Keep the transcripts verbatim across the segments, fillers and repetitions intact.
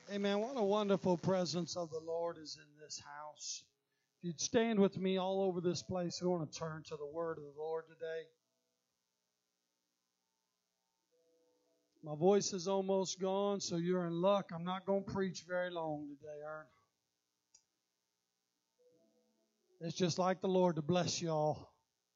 Amen. What a wonderful presence of the Lord is in this house. If you'd stand with me all over this place, we want to turn to the word of the Lord today. My voice is almost gone, so you're in luck. I'm not going to preach very long today, Ern. It's just like the Lord to bless you all.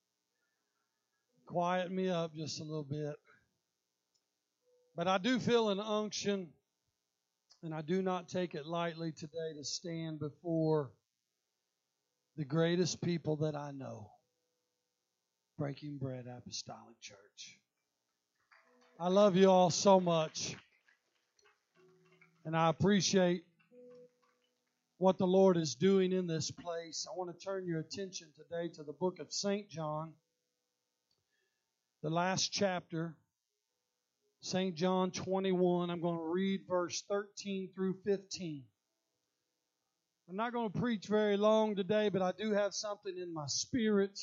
Quiet me up just a little bit. But I do feel an unction, and I do not take it lightly today to stand before the greatest people that I know, Breaking Bread Apostolic Church. I love you all so much, and I appreciate what the Lord is doing in this place. I want to turn your attention today to the book of Saint John, the last chapter, Saint John twenty-one. I'm going to read verse thirteen through fifteen. I'm not going to preach very long today, but I do have something in my spirit.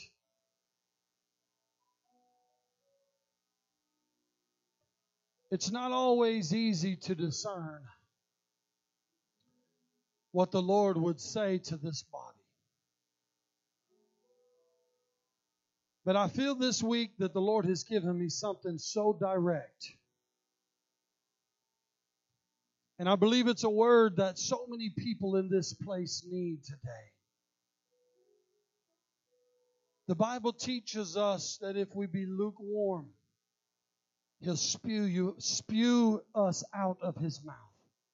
It's not always easy to discern what the Lord would say to this body. But I feel this week that the Lord has given me something so direct. And I believe it's a word that so many people in this place need today. The Bible teaches us that if we be lukewarm, He'll spew you, spew us out of His mouth.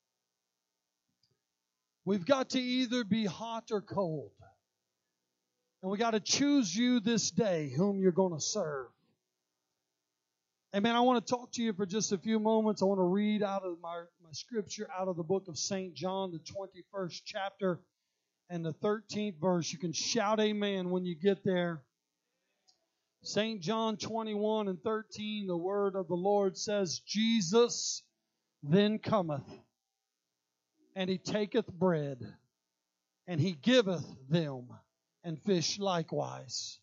We've got to either be hot or cold. And we got to choose you this day whom you're going to serve. Amen. I want to talk to you for just a few moments. I want to read out of my, my scripture out of the book of Saint John, the twenty-first chapter and the thirteenth verse. You can shout amen when you get there. Saint John twenty-one and thirteen, the word of the Lord says, Jesus then cometh, and He taketh bread, and He giveth them, and fish likewise.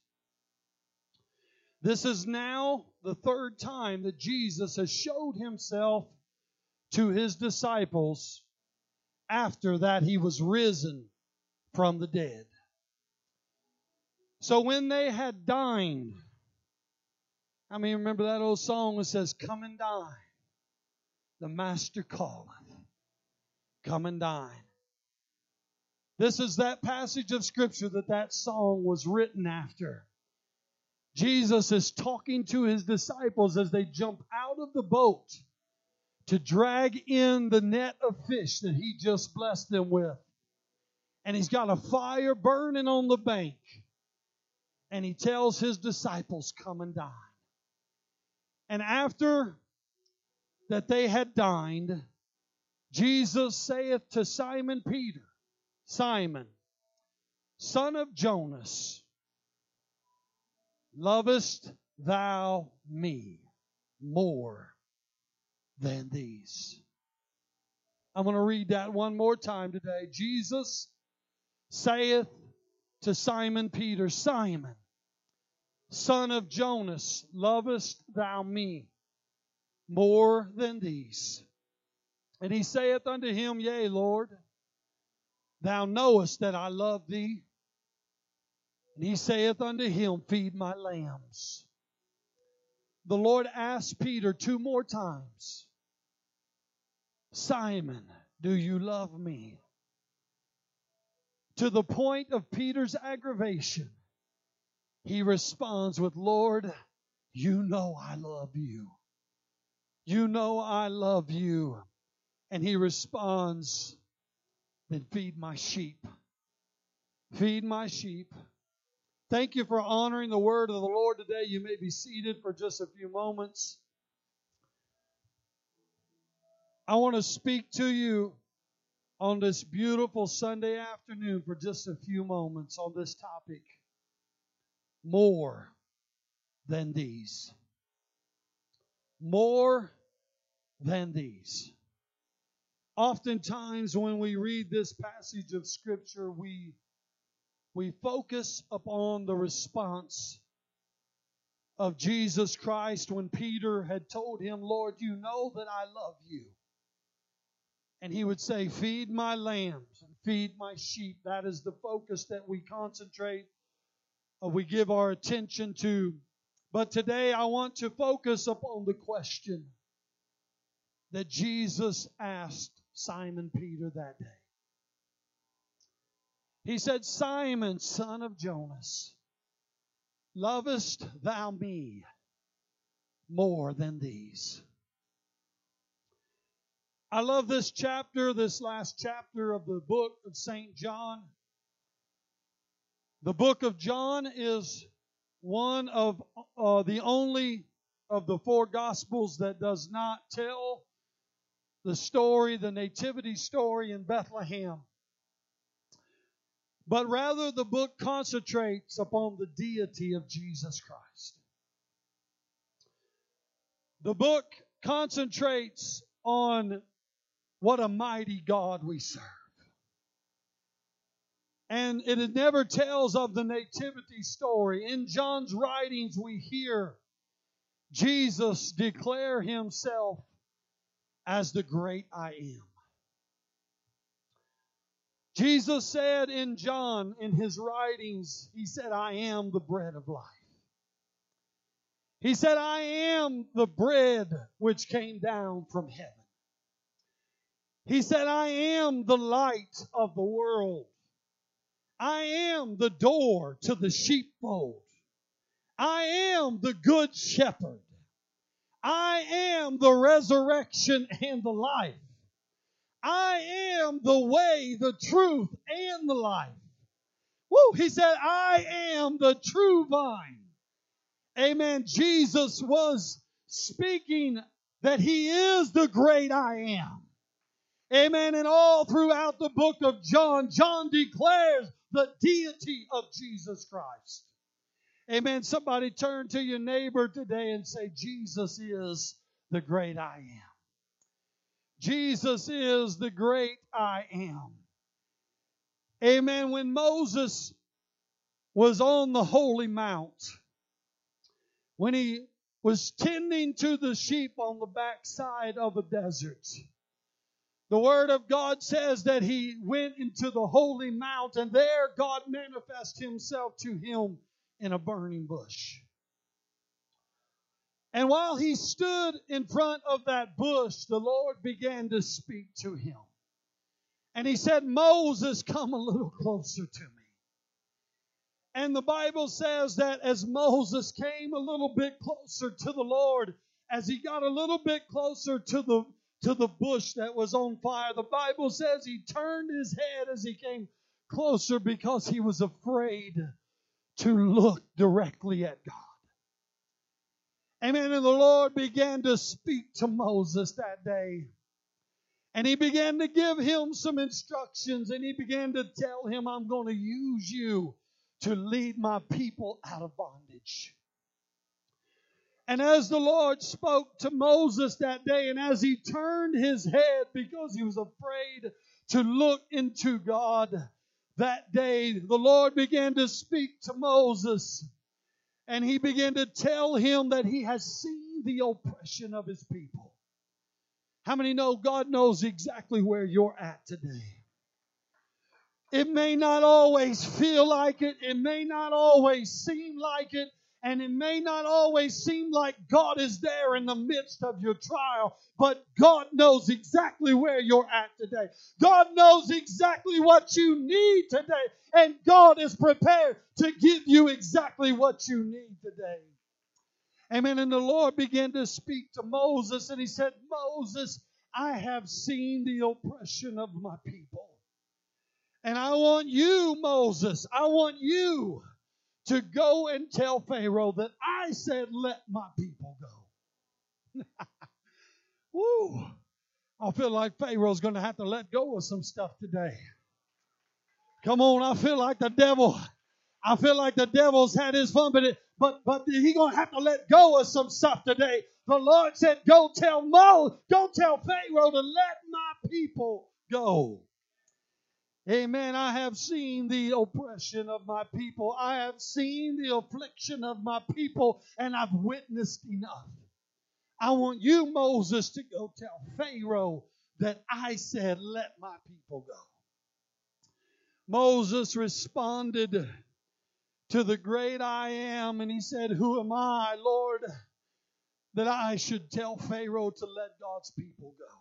This is now the third time that Jesus has showed Himself to His disciples after that He was risen from the dead. So when they had dined, I mean, remember that old song that says, come and dine, the Master calleth, come and dine. This is that passage of Scripture that that song was written after. Jesus is talking to His disciples as they jump out of the boat to drag in the net of fish that He just blessed them with. And He's got a fire burning on the bank. And He tells His disciples, come and dine. And after that they had dined, Jesus saith to Simon Peter, Simon, son of Jonas, lovest thou me more than these? I'm going to read that one more time today. Jesus saith to Simon Peter, Simon, son of Jonas, lovest thou me more than these? And He saith unto him, Yea, Lord, thou knowest that I love thee. And He saith unto him, Feed my lambs. The Lord asked Peter two more times, Simon, do you love me? To the point of Peter's aggravation, he responds with, Lord, you know I love you. You know I love you. And He responds, then feed my sheep. Feed my sheep. Thank you for honoring the word of the Lord today. You may be seated for just a few moments. I want to speak to you on this beautiful Sunday afternoon for just a few moments on this topic. More than these. More than these. Oftentimes when we read this passage of Scripture, we, we focus upon the response of Jesus Christ when Peter had told Him, Lord, you know that I love you. And he would say, feed my lambs and feed my sheep. That is the focus that we concentrate, or we give our attention to. But today I want to focus upon the question that Jesus asked Simon Peter that day. He said, Simon, son of Jonas, lovest thou me more than these? I love this chapter, this last chapter of the book of Saint John. The book of John is one of uh, the only of the four Gospels that does not tell the story, the nativity story in Bethlehem. But rather the book concentrates upon the deity of Jesus Christ. The book concentrates on what a mighty God we serve. And it never tells of the nativity story. In John's writings we hear Jesus declare himself as the great I am. Jesus said in John, in his writings, he said, I am the bread of life. He said, I am the bread which came down from heaven. He said, I am the light of the world. I am the door to the sheepfold. I am the good shepherd. I am the resurrection and the life. I am the way, the truth, and the life. Woo! He said, I am the true vine. Amen. Jesus was speaking that He is the great I am. Amen. And all throughout the book of John, John declares the deity of Jesus Christ. Amen. Somebody turn to your neighbor today and say, Jesus is the great I am. Jesus is the great I am. Amen. When Moses was on the Holy Mount, when he was tending to the sheep on the backside of a desert, the Word of God says that he went into the Holy Mount, and there God manifested Himself to him in a burning bush. And while he stood in front of that bush, the Lord began to speak to him. And He said, Moses, come a little closer to me. And the Bible says that as Moses came a little bit closer to the Lord, as he got a little bit closer to the, to the bush that was on fire, the Bible says he turned his head as he came closer because he was afraid to look directly at God. Amen. And the Lord began to speak to Moses that day. And He began to give him some instructions. And He began to tell him, I'm going to use you to lead my people out of bondage. And as the Lord spoke to Moses that day, and as he turned his head because he was afraid to look into God that day, the Lord began to speak to Moses. And He began to tell him that He has seen the oppression of His people. How many know God knows exactly where you're at today? It may not always feel like it. It may not always seem like it. And it may not always seem like God is there in the midst of your trial. But God knows exactly where you're at today. God knows exactly what you need today. And God is prepared to give you exactly what you need today. Amen. And the Lord began to speak to Moses. And He said, Moses, I have seen the oppression of my people. And I want you, Moses, I want you to go and tell Pharaoh that I said, let my people go. Woo! I feel like Pharaoh's going to have to let go of some stuff today. Come on, I feel like the devil, I feel like the devil's had his fun, but it, but but he's going to have to let go of some stuff today. The Lord said, go tell Mo, go tell Pharaoh to let my people go. Amen. I have seen the oppression of my people. I have seen the affliction of my people, and I've witnessed enough. I want you, Moses, to go tell Pharaoh that I said, let my people go? Moses responded to the great I am, and he said, who am I, Lord, that I should tell Pharaoh to let God's people go?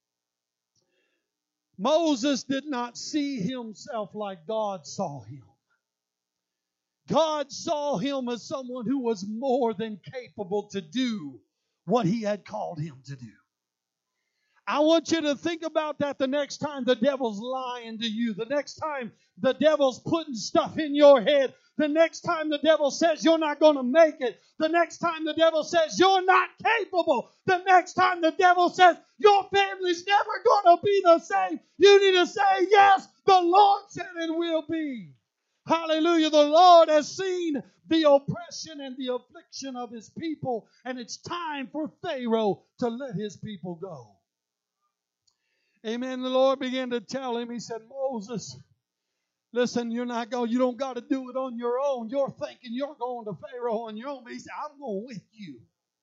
Moses did not see himself like God saw him. God saw him as someone who was more than capable to do what he had called him to do. I want you to think about that the next time the devil's lying to you, the next time the devil's putting stuff in your head, the next time the devil says you're not going to make it, the next time the devil says you're not capable, the next time the devil says your family's never going to be the same, you need to say, yes, the Lord said it will be. Hallelujah. The Lord has seen the oppression and the affliction of his people, and it's time for Pharaoh to let his people go. Amen. The Lord began to tell him, he said, Moses, listen, you're not going, you don't got to do it on your own. You're thinking you're going to Pharaoh on your own, but he said, I'm going with you.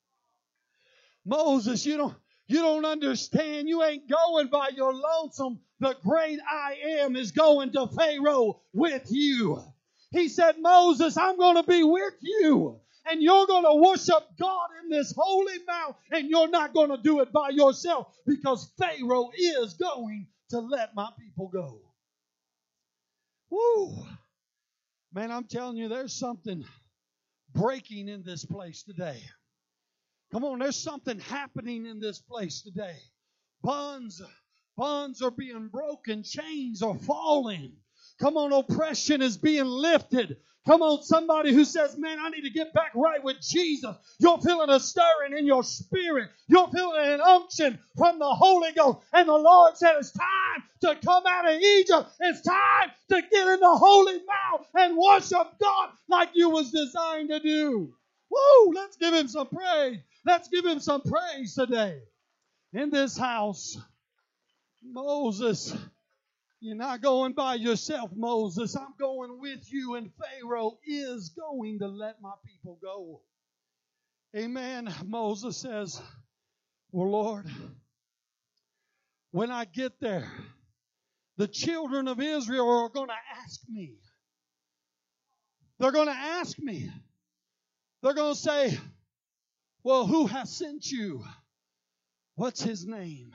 Moses, you don't, you don't understand. You ain't going by your lonesome. The great I am is going to Pharaoh with you. He said, Moses, I'm going to be with you. And you're going to worship God in this holy mount. And you're not going to do it by yourself, because Pharaoh is going to let my people go. Woo! Man, I'm telling you, there's something breaking in this place today. Come on, there's something happening in this place today. Bonds, bonds are being broken. Chains are falling. Come on, oppression is being lifted. Come on, somebody who says, man, I need to get back right with Jesus. You're feeling a stirring in your spirit. You're feeling an unction from the Holy Ghost. And the Lord said, it's time to come out of Egypt. It's time to get in the holy mount and worship God like you was designed to do. Woo! Let's give him some praise. Let's give him some praise today. In this house, Moses, you're not going by yourself, Moses. I'm going with you, and Pharaoh is going to let my people go. Amen. Moses says, well, Lord, when I get there, the children of Israel are going to ask me. They're going to ask me. They're going to say, well, who has sent you? What's his name?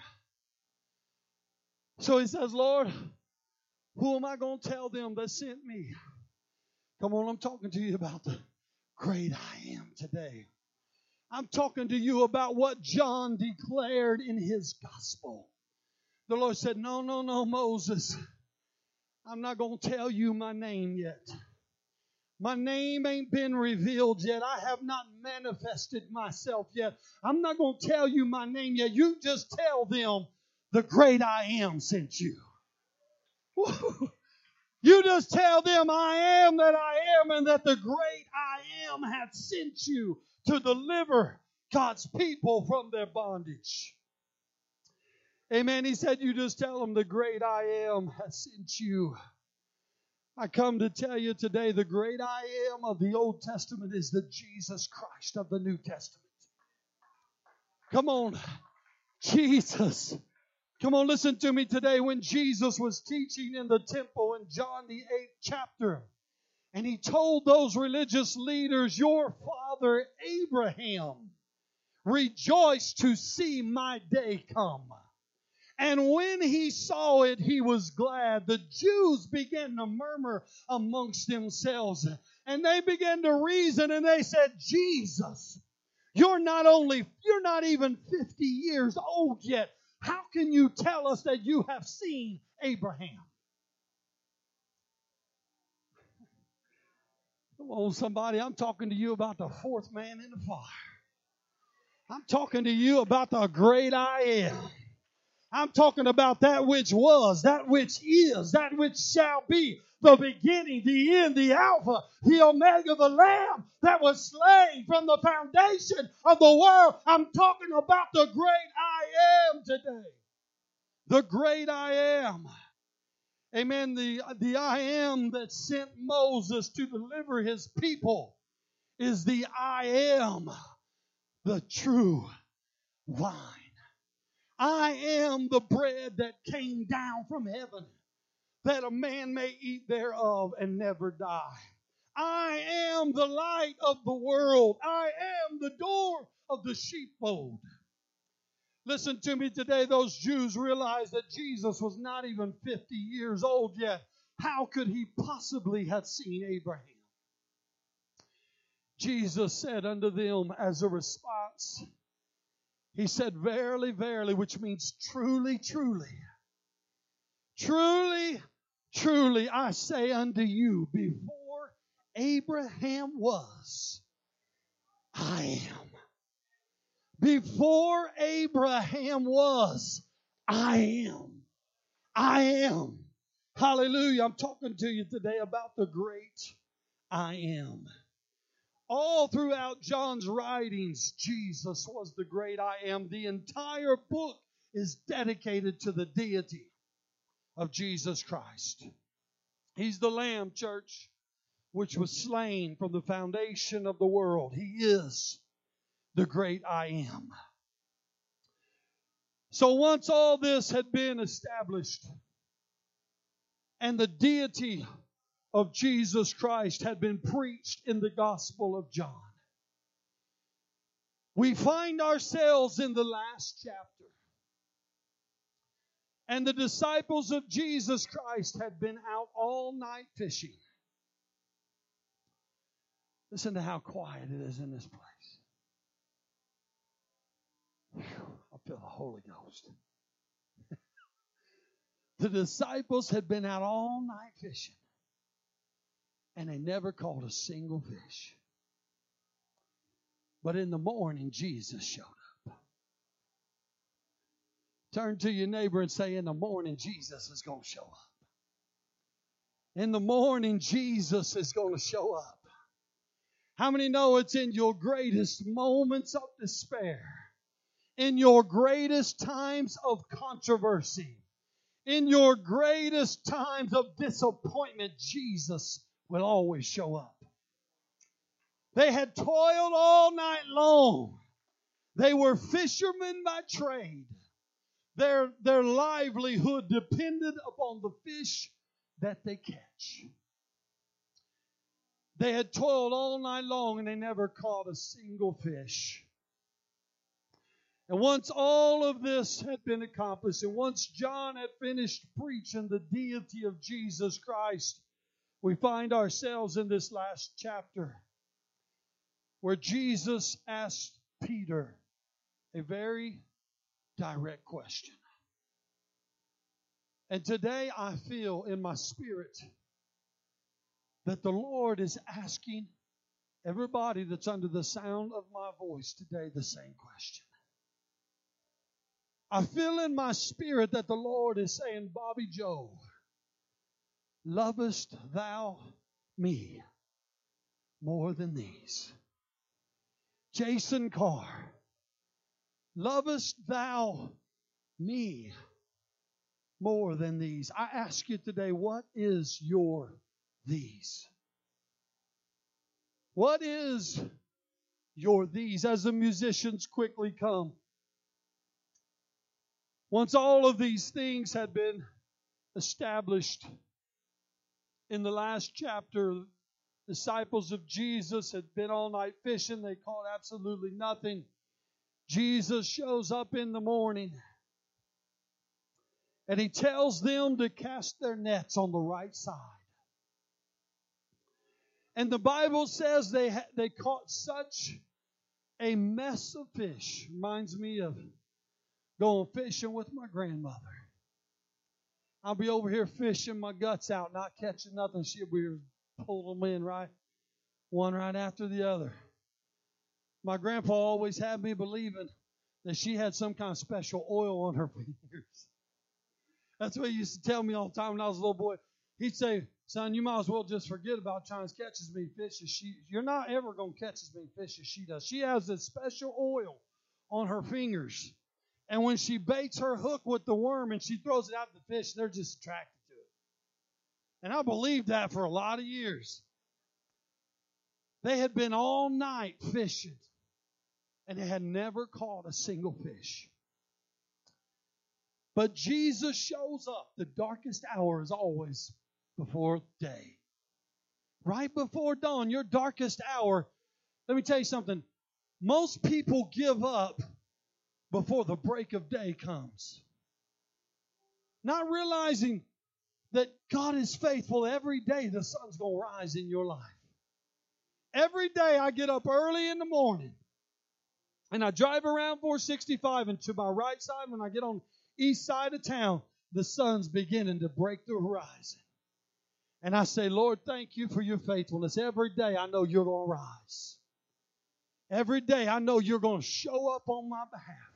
So he says, Lord, who am I going to tell them that sent me? Come on, I'm talking to you about the great I am today. I'm talking to you about what John declared in his gospel. The Lord said, no, no, no, Moses, I'm not going to tell you my name yet. My name ain't been revealed yet. I have not manifested myself yet. I'm not going to tell you my name yet. You just tell them the great I am sent you. Woo. You just tell them I am that I am, and that the great I am hath sent you to deliver God's people from their bondage. Amen. He said, you just tell them the great I am hath sent you. I come to tell you today, the great I am of the Old Testament is the Jesus Christ of the New Testament. Come on, Jesus. Come on, listen to me today. When Jesus was teaching in the temple in John the eighth chapter, and he told those religious leaders, your father Abraham rejoiced to see my day come. And when he saw it, he was glad. The Jews began to murmur amongst themselves, and they began to reason, and they said, Jesus, you're not only, you're not even fifty years old yet. How can you tell us that you have seen Abraham? Come on, somebody, I'm talking to you about the fourth man in the fire. I'm talking to you about the great I am. I'm talking about that which was, that which is, that which shall be, the beginning, the end, the Alpha, the Omega, the Lamb that was slain from the foundation of the world. I'm talking about the great I am today. The great I am. Amen. The, the I am that sent Moses to deliver his people is the I am, the true vine. I am the bread that came down from heaven, that a man may eat thereof and never die. I am the light of the world. I am the door of the sheepfold. Listen to me today. Those Jews realized that Jesus was not even fifty years old yet. How could he possibly have seen Abraham? Jesus said unto them as a response, he said, verily, verily, which means truly, truly, truly, truly, I say unto you, before Abraham was, I am. Before Abraham was, I am. I am. Hallelujah. I'm talking to you today about the great I am. All throughout John's writings, Jesus was the great I am. The entire book is dedicated to the deity of Jesus Christ. He's the Lamb, church, which was slain from the foundation of the world. He is the great I am. So once all this had been established and the deity of Jesus Christ had been preached in the Gospel of John, we find ourselves in the last chapter. And the disciples of Jesus Christ had been out all night fishing. Listen to how quiet it is in this place. Whew, I feel the Holy Ghost. The disciples had been out all night fishing, and they never caught a single fish. But in the morning, Jesus showed up. Turn to your neighbor and say, in the morning, Jesus is going to show up. In the morning, Jesus is going to show up. How many know it's in your greatest moments of despair, in your greatest times of controversy, in your greatest times of disappointment, Jesus will always show up. They had toiled all night long. They were fishermen by trade. Their, their livelihood depended upon the fish that they catch. They had toiled all night long and they never caught a single fish. And once all of this had been accomplished, and once John had finished preaching the deity of Jesus Christ, we find ourselves in this last chapter where Jesus asked Peter a very direct question. And today I feel in my spirit that the Lord is asking everybody that's under the sound of my voice today the same question. I feel in my spirit that the Lord is saying, Bobby Joe, lovest thou me more than these? Jason Carr, lovest thou me more than these? I ask you today, what is your these? What is your these? As the musicians quickly come, once all of these things had been established in the last chapter, disciples of Jesus had been all night fishing. They caught absolutely nothing. Jesus shows up in the morning and he tells them to cast their nets on the right side. And the Bible says they ha- they caught such a mess of fish. Reminds me of going fishing with my grandmother. I'll be over here fishing my guts out, not catching nothing. She'll be pulling them in right, one right after the other. My grandpa always had me believing that she had some kind of special oil on her fingers. That's what he used to tell me all the time when I was a little boy. He'd say, son, you might as well just forget about trying to catch as many fish as she. You're not ever going to catch as many fish as she does. She has this special oil on her fingers. And when she baits her hook with the worm and she throws it out to the fish, they're just attracted to it. And I believed that for a lot of years. They had been all night fishing, and they had never caught a single fish. But Jesus shows up. The darkest hour is always before day. Right before dawn, your darkest hour. Let me tell you something. Most people give up before the break of day comes. Not realizing that God is faithful. Every day the sun's going to rise in your life. Every day I get up early in the morning and I drive around four sixty-five, and to my right side when I get on east side of town, the sun's beginning to break the horizon. And I say, Lord, thank you for your faithfulness. Every day I know you're going to rise. Every day I know you're going to show up on my behalf.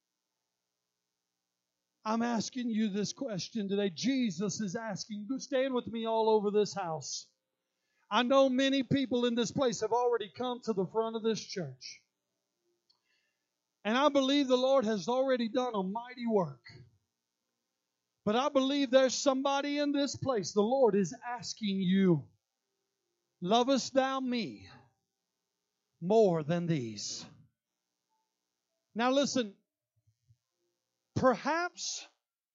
I'm asking you this question today. Jesus is asking. Stand with me all over this house. I know many people in this place have already come to the front of this church. And I believe the Lord has already done a mighty work. But I believe there's somebody in this place. The Lord is asking you, lovest thou me more than these? Now listen, perhaps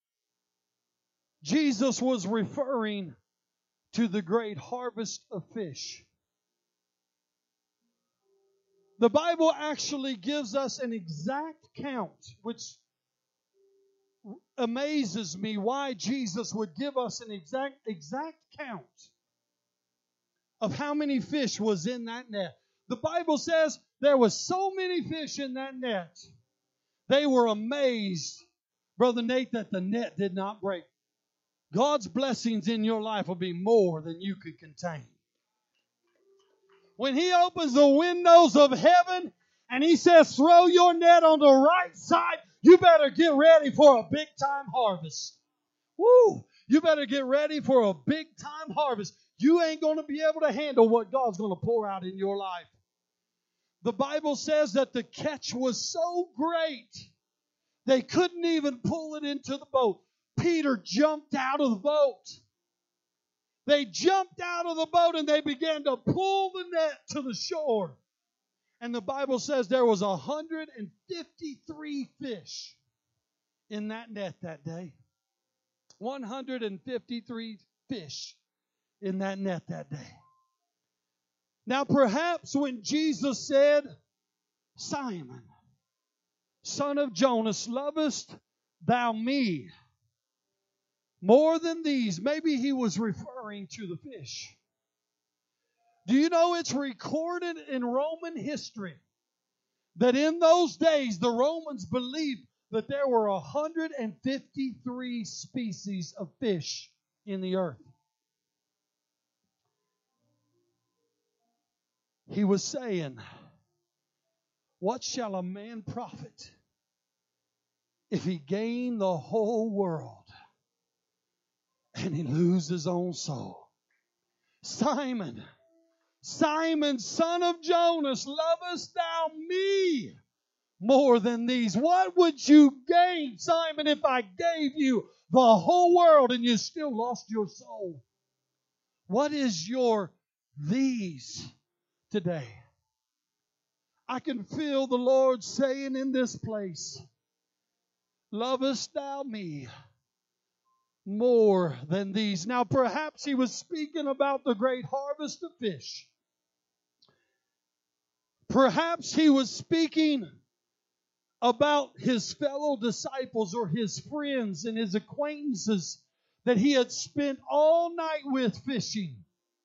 Jesus was referring to the great harvest of fish. The Bible actually gives us an exact count, which amazes me why Jesus would give us an exact exact count of how many fish was in that net. The Bible says there was so many fish in that net. They were amazed, Brother Nate, that the net did not break. God's blessings in your life will be more than you could contain. When He opens the windows of heaven and He says, throw your net on the right side, you better get ready for a big time harvest. Woo! You better get ready for a big time harvest. You ain't going to be able to handle what God's going to pour out in your life. The Bible says that the catch was so great, they couldn't even pull it into the boat. Peter jumped out of the boat. They jumped out of the boat and they began to pull the net to the shore. And the Bible says there was one hundred fifty-three fish in that net that day. one hundred fifty-three fish in that net that day. Now perhaps when Jesus said, Simon, son of Jonas, lovest thou me more than these? Maybe He was referring to the fish. Do you know it's recorded in Roman history that in those days the Romans believed that there were one hundred fifty-three species of fish in the earth? He was saying, what shall a man profit if he gain the whole world and he lose his own soul? Simon, Simon, son of Jonas, lovest thou me more than these? What would you gain, Simon, if I gave you the whole world and you still lost your soul? What is your these today? I can feel the Lord saying in this place, lovest thou me more than these? Now perhaps He was speaking about the great harvest of fish. Perhaps He was speaking about His fellow disciples or His friends and His acquaintances that He had spent all night with fishing.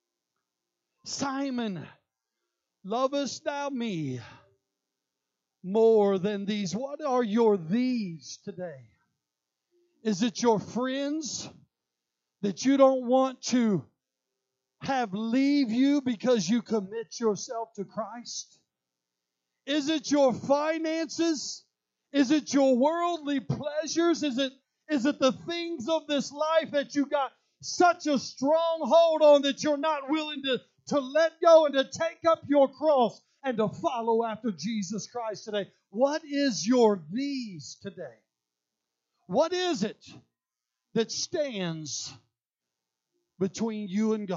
Simon, lovest thou me more than these? What are your these today? Is it your friends that you don't want to have leave you because you commit yourself to Christ? Is it your finances? Is it your worldly pleasures? Is it, is it the things of this life that you got such a strong hold on that you're not willing to, to let go and to take up your cross and to follow after Jesus Christ today? What is your these today? What is it that stands between you and God?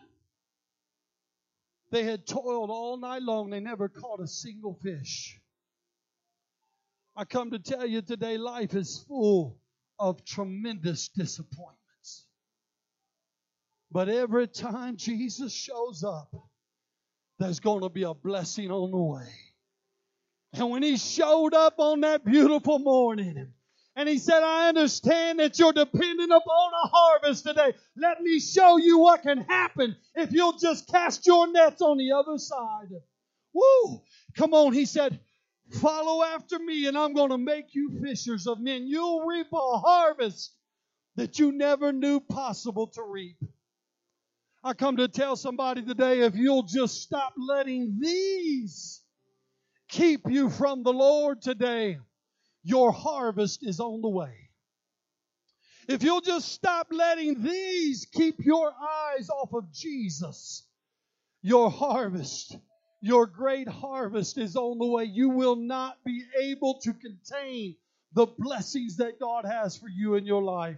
They had toiled all night long. They never caught a single fish. I come to tell you today, life is full of tremendous disappointments. But every time Jesus shows up, there's going to be a blessing on the way. And when He showed up on that beautiful morning, and He said, I understand that you're dependent upon a harvest today. Let me show you what can happen if you'll just cast your nets on the other side. Woo! Come on, He said, follow after me and I'm going to make you fishers of men. You'll reap a harvest that you never knew possible to reap. I come to tell somebody today, if you'll just stop letting these keep you from the Lord today, your harvest is on the way. If you'll just stop letting these keep your eyes off of Jesus, your harvest, your great harvest is on the way. You will not be able to contain the blessings that God has for you in your life.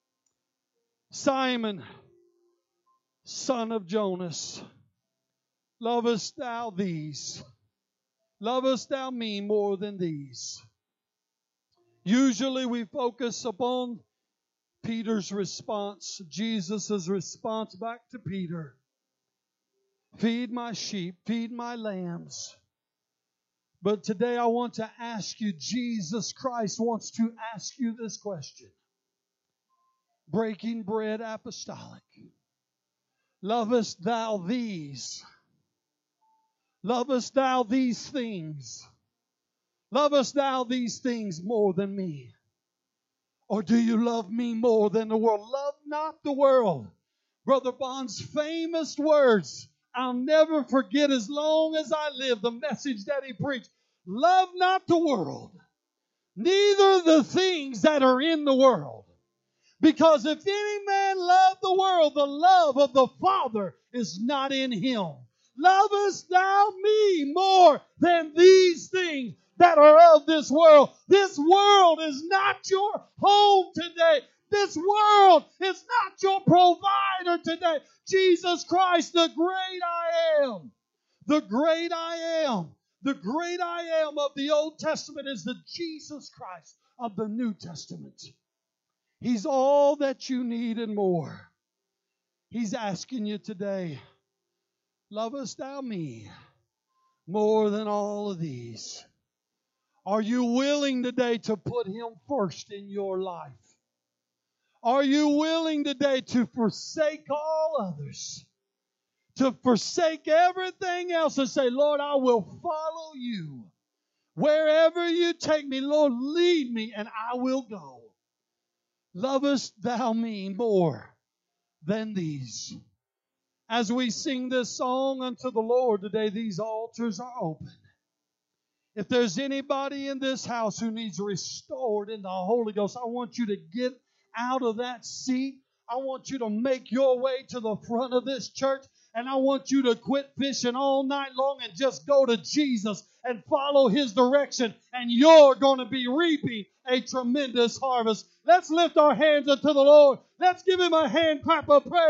Simon, son of Jonas, lovest thou these? Lovest thou me more than these? Usually we focus upon Peter's response, Jesus' response back to Peter. Feed my sheep, feed my lambs. But today I want to ask you, Jesus Christ wants to ask you this question. Breaking Bread Apostolic. Lovest thou these? Lovest thou these things? Lovest thou these things more than me? Or do you love me more than the world? Love not the world. Brother Bond's famous words, I'll never forget as long as I live, the message that he preached. Love not the world, neither the things that are in the world. Because if any man love the world, the love of the Father is not in him. Lovest thou me more than these things that are of this world? This world is not your home today. This world is not your provider today. Jesus Christ, the great I am. The great I am. The great I am of the Old Testament is the Jesus Christ of the New Testament. He's all that you need and more. He's asking you today, lovest thou me more than all of these? Are you willing today to put Him first in your life? Are you willing today to forsake all others? To forsake everything else and say, Lord, I will follow you. Wherever you take me, Lord, lead me and I will go. Lovest thou me more than these? As we sing this song unto the Lord today, these altars are open. If there's anybody in this house who needs restored in the Holy Ghost, I want you to get out of that seat. I want you to make your way to the front of this church. And I want you to quit fishing all night long and just go to Jesus and follow His direction. And you're going to be reaping a tremendous harvest. Let's lift our hands unto the Lord. Let's give Him a hand clap of praise.